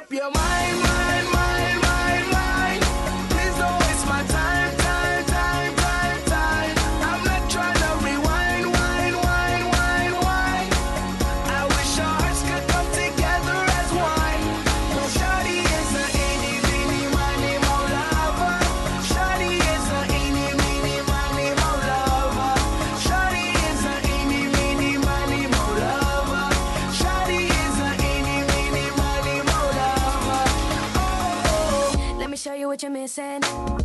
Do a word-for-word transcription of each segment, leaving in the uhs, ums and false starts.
up your mind, mind, mind, mind, mind. Please don't waste my time, time, time, time, time. I'm not trying to rewind, wind, wind, wind, wind. I wish our hearts could come together as one. No, shawty is a eeny, meeny, miny, mo lover. Shawty is a eeny, meeny, miny, mo lover. Shawty is a eeny, meeny, miny, mo lover. Shawty is a eeny, meeny, miny, mo lover. Oh, let me show you what you're missing.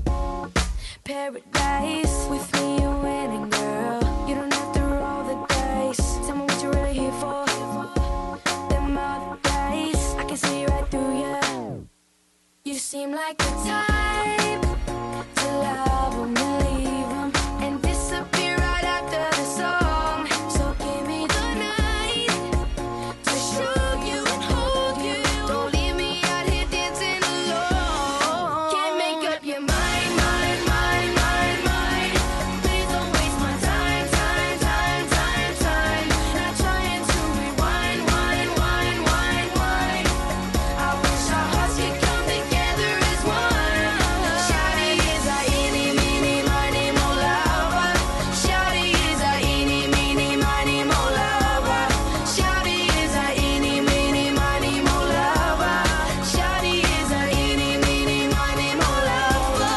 Paradise with me, you're winning, girl. You don't have to roll the dice. Tell me what you're really here for. Them other days, I can see right through you. You seem like the type to love 'em and leave 'em and disappear right after the song. So give me the night to show you and hold you. Don't leave me out here dancing alone. Can't make up your mind, mind, mind, mind, mind. Please don't waste my time, time, time, time, time. Not trying to rewind, wind, wind, wind, wind. I wish our hearts could come together as one. Shawty is a eeny, meeny, miny, mo lover. Shawty is a eeny, meeny, miny, mo lover. Shawty is a eeny, meeny, miny, mo lover. Shawty is a eeny, meeny, miny, mo lover.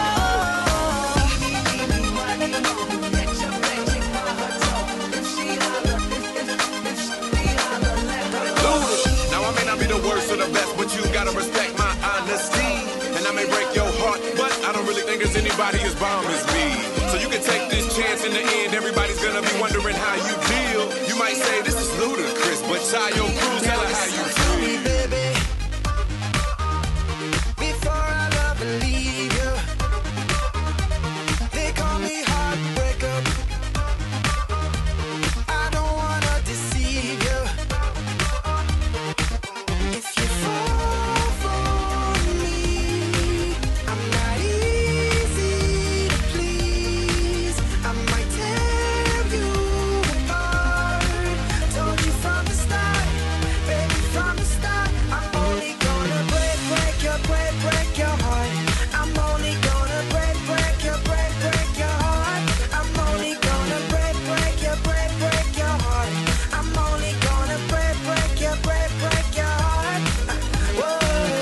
Now I may not be the worst or the best, but you gotta respect my honesty. And I may break your heart, but I don't really think there's anybody as bomb as me. So you can take this chance. In the end, everybody's gonna be wondering how you feel. You might say this is ludicrous, but tie your crew, tell her how you Tell me, feel. baby, before I love and leave you. They call me heartbreaker. I don't wanna deceive you. If you fall for me, I'm not easy to please. I might tear you apart. Told you from the start, baby, from the start. I'm only gonna break, break your, break, break your heart. I'm only gonna break, break your, break, break your heart. I'm only gonna break, break your, break, break your heart. I'm only gonna break, break your, break, break your heart. Whoa,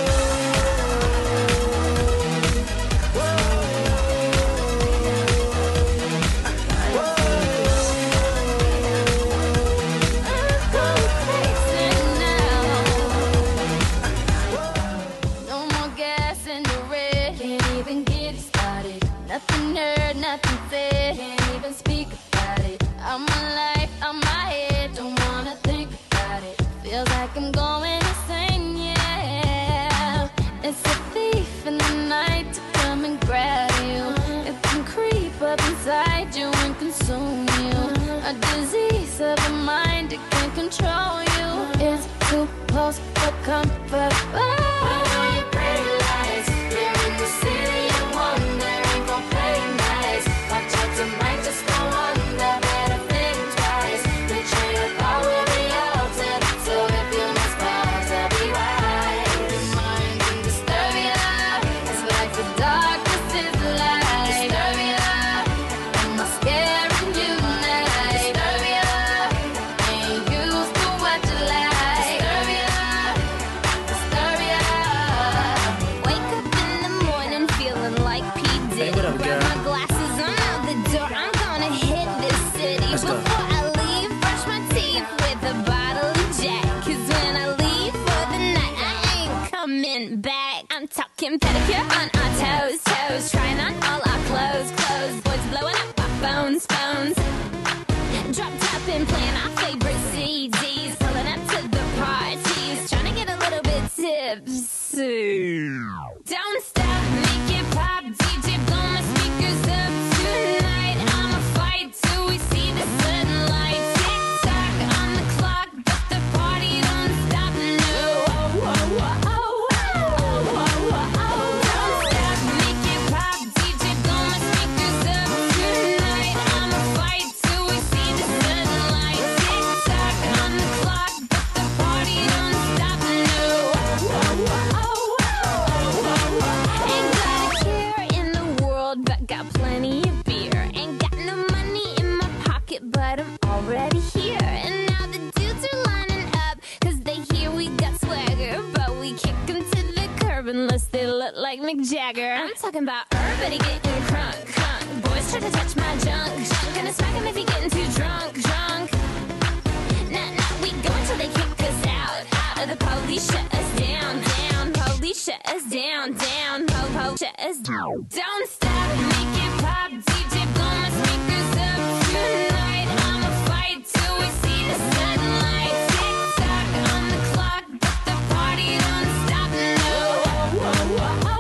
No more gas in the red. Can't even get started. Nothing heard, nothing said. Can't even speak about it. I'm my life, I'm my head. Don't wanna think about it. Feels like I'm going insane, yeah. It's a thief in the night to come and grab you. It can creep up inside you and consume you. A disease of the mind, it can control you. It's too close for comfort. Put on your pretty lights. You're in the city of wonder. Ain't gon' play nice. Watch out, you might just go under. Better think twice. Make sure your car will be altered. So if you miss cars, I'll be right. Your mind can disturb you. It's like the darkness is the light. Disturb you. Am I scaring you now? Disturb you. Ain't used to what you like. Disturb you. Disturb you. Wake up in the morning feeling like P. Diddy. Hey, what up, Grab girl? my glasses, I'm out the door. I'm gonna hit this city. Let's go. Before I leave, brush my teeth with a bottle of Jack. 'Cause when I leave for the night, I ain't coming back. I'm talking pedicure on our toes, toes. Trying on all our clothes, clothes. Boys blowing up our phones, phones. Drop top and playing our favorite C Ds. Pulling up to the parties. Trying to get a little bit tipsy. Don't stop, make it pop. D J, blow my speakers up tonight. I'ma fight till we see the sunlight. Tick tock on the clock, but the party don't stop. No. Oh, oh, oh, oh, oh, oh, oh. Don't stop, make it pop. D J, blow Mick Jagger. I'm talking about everybody getting crunk, crunk. Boys try to touch my junk, junk. Gonna smack him if he getting too drunk, drunk. Nah, nah, we go until they kick us out, out. Or the police shut us down, down. Police shut us down, down. Po, po, shut us down. Don't stop, make it pop. D J blow my speakers up tonight. I'ma fight till we see the sunlight. Tick tock on the clock, but the party don't stop. No. Whoa, whoa, whoa.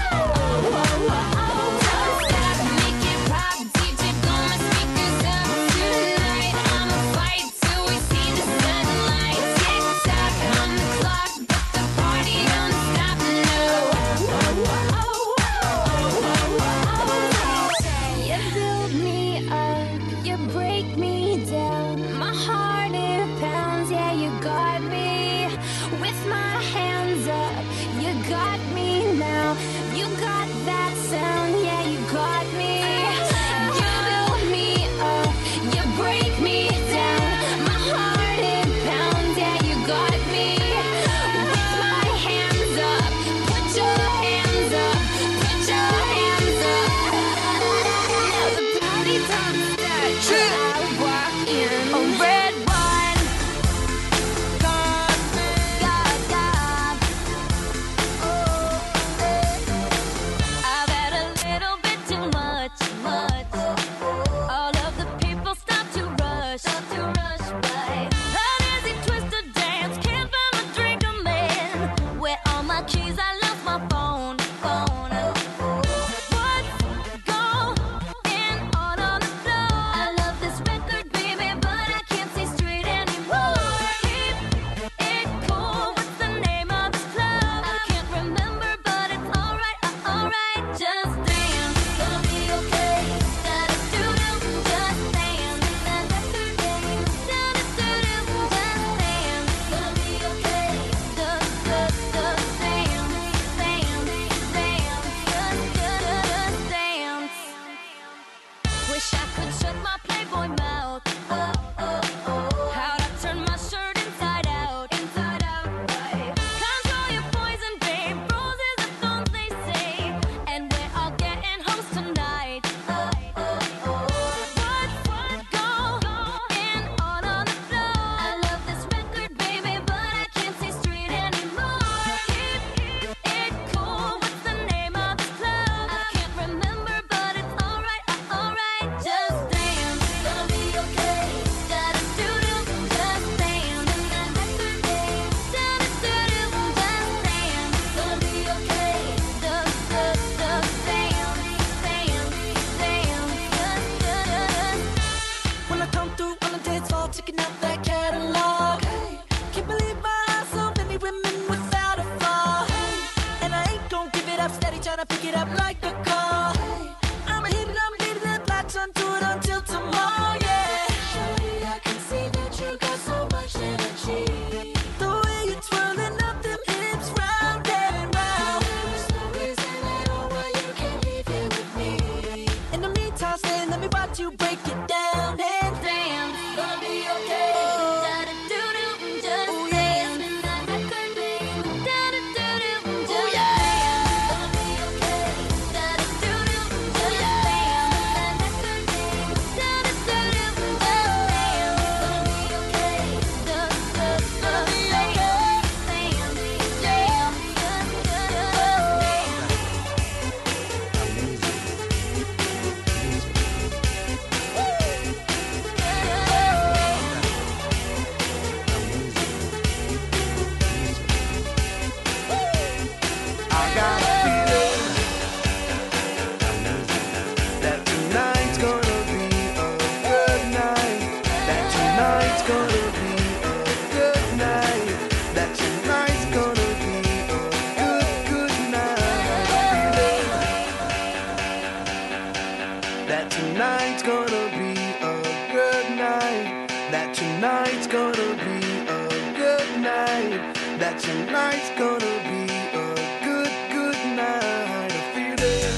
Tonight's gonna be a good, good night. I feel it.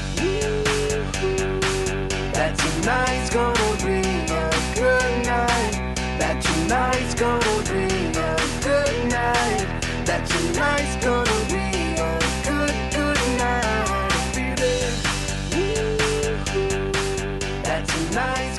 That tonight's gonna be a good night. That tonight's gonna be a good night. That tonight's gonna be a good, good night. tonight's